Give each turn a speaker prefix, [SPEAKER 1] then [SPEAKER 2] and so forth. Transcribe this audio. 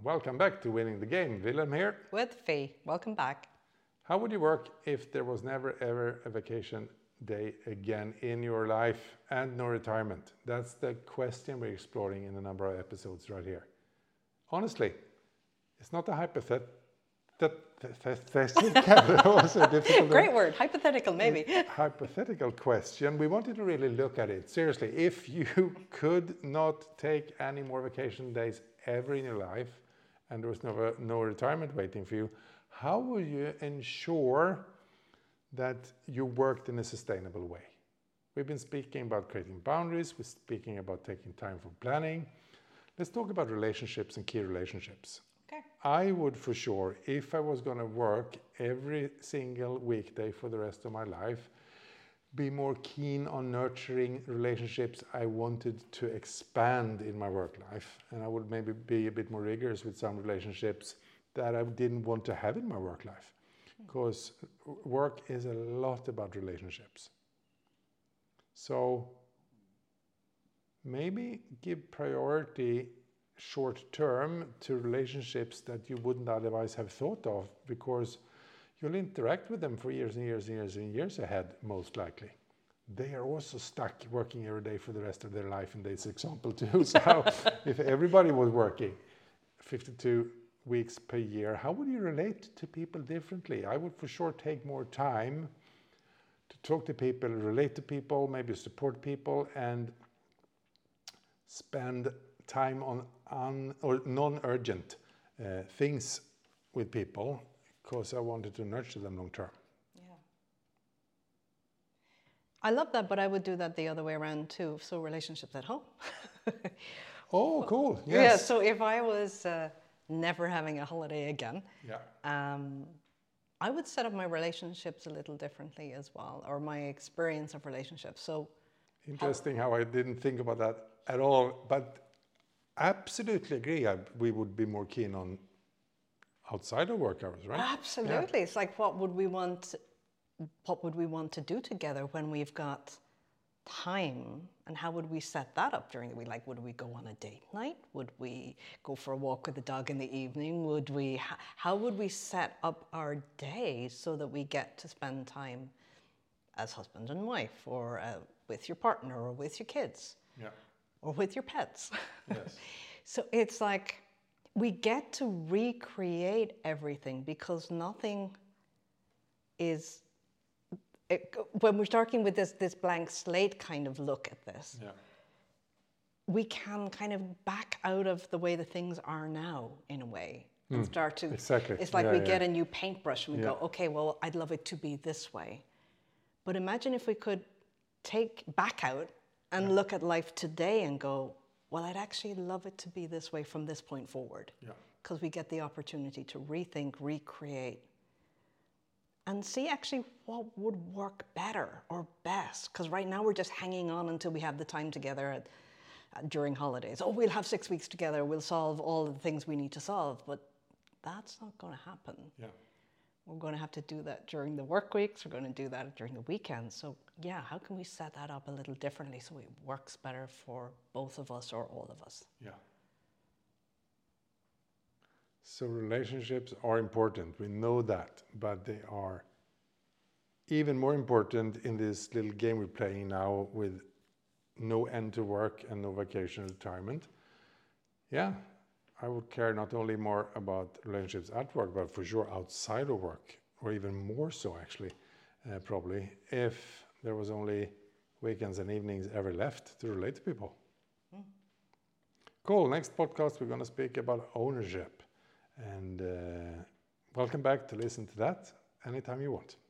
[SPEAKER 1] Welcome back to Winning the Game. Willem here.
[SPEAKER 2] With Fee. Welcome back.
[SPEAKER 1] How would you work if there was never ever a vacation day again in your life and no retirement? That's the question we're exploring in a number of episodes right here. Honestly, it's not a hypothetical. Also difficult.
[SPEAKER 2] Great word, hypothetical maybe.
[SPEAKER 1] Hypothetical question. We wanted to really look at it seriously. If you could not take any more vacation days ever in your life, and there was no retirement waiting for you, how would you ensure that you worked in a sustainable way? We've been speaking about creating boundaries. We're speaking about taking time for planning. Let's talk about relationships and key relationships.
[SPEAKER 2] Okay.
[SPEAKER 1] I would for sure, if I was going to work every single weekday for the rest of my life, be more keen on nurturing relationships I wanted to expand in my work life. And I would maybe be a bit more rigorous with some relationships that I didn't want to have in my work life. Because work is a lot about relationships. So maybe give priority short term to relationships that you wouldn't otherwise have thought of, because you'll interact with them for years and years and years and years ahead, most likely. They are also stuck working every day for the rest of their life in this example too. So if everybody was working 52 weeks per year, how would you relate to people differently? I would for sure take more time to talk to people, relate to people, maybe support people, and spend time on or non-urgent things with people, because I wanted to nurture them long term.
[SPEAKER 2] Yeah. I love that, but I would do that the other way around too. So relationships at home.
[SPEAKER 1] Oh, cool. Yes.
[SPEAKER 2] Yeah, so if I was never having a holiday again, I would set up my relationships a little differently as well, or my experience of relationships. So
[SPEAKER 1] interesting how I didn't think about that at all, but absolutely agree. We would be more keen on outside of work hours, right?
[SPEAKER 2] Absolutely. Yeah. It's like, what would we want to do together when we've got time, and how would we set that up during the week? Like, would we go on a date night? Would we go for a walk with the dog in the evening? How would we set up our day so that we get to spend time as husband and wife, or with your partner, or with your kids?
[SPEAKER 1] Yeah.
[SPEAKER 2] Or with your pets.
[SPEAKER 1] Yes.
[SPEAKER 2] So it's like we get to recreate everything, because nothing is, when we're starting with this blank slate kind of look at this, we can kind of back out of the way the things are now in a way and start to,
[SPEAKER 1] exactly.
[SPEAKER 2] It's like we get a new paintbrush and we go, okay, well, I'd love it to be this way. But imagine if we could take back out and look at life today and go, well, I'd actually love it to be this way from this point forward. Because we get the opportunity to rethink, recreate, and see actually what would work better or best. Because right now we're just hanging on until we have the time together during holidays. Oh, we'll have 6 weeks together, we'll solve all the things we need to solve. But that's not going to happen. We're going to have to do that during the work weeks. We're going to do that during the weekends. So yeah, how can we set that up a little differently so it works better for both of us or all of us?
[SPEAKER 1] Yeah. So relationships are important. We know that, but they are even more important in this little game we're playing now with no end to work and no vacation retirement. Yeah. I would care not only more about relationships at work, but for sure outside of work, or even more so actually, probably, if there was only weekends and evenings ever left to relate to people. Cool. Next podcast, we're going to speak about ownership. And welcome back to listen to that anytime you want.